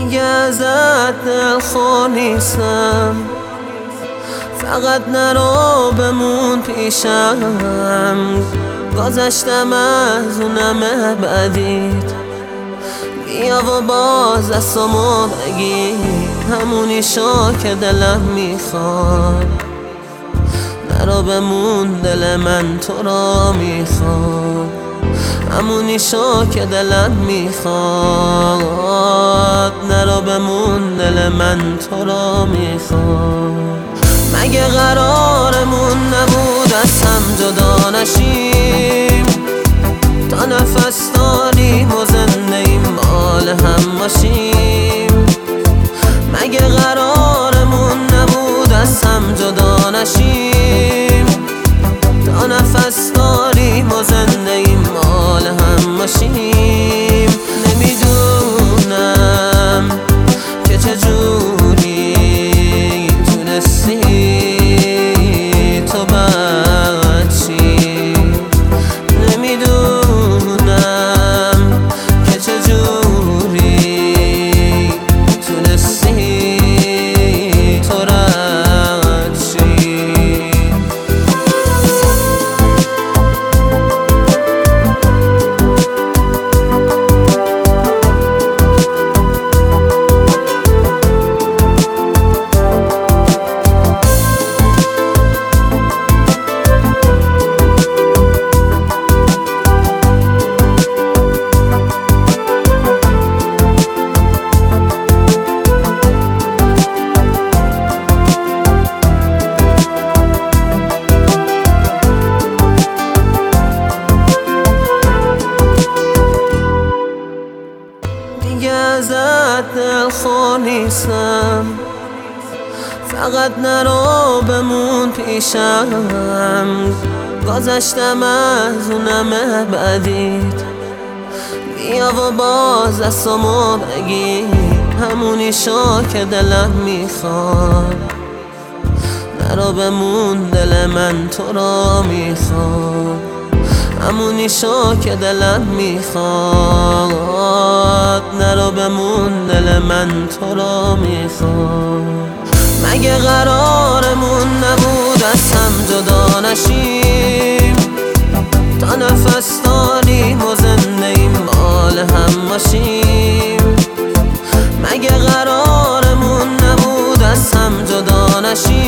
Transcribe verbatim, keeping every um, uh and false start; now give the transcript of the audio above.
دیگه ازت دلخور نیستم، فقط نرو بمون پیشم. گذشتم از اونم بعدیت، بیا و باز دستامو بگیر، همونی شو که دلم میخواد. نرو بمون دل من تو را میخواد، همونی شو که دلم میخواد. نرو بمون دل من تو را میخواد. مگه قرارمون نبود از هم جدا نشیم؟ تا نفس داریم و زنده ایم مال هم باشیم. مگه قرارمون نبود از هم جدا نشیم؟ تا نفس داریم و زنده ایم مال هم باشیم. نمیدونم که چجوری تونستی تو بد چی، نمیدونم که چجوری تونستی تو رد چی. دیگه ازت دلخور نیستم، فقط نرو بمون پیشم. گذشتم از اونم بعدیت، بیا و باز دستامو بگیر، همونی شو که دلم میخواد. نرو بمون دل من تو را میخواد، همونی شو که دلم میخواد. نرو بمون دل من تو را میخواد. مگه قرارمون نبود از هم جدا نشیم؟ تا نفس داریم و زنده ایم مال هم باشیم. مگه قرارمون نبود از هم جدا نشیم؟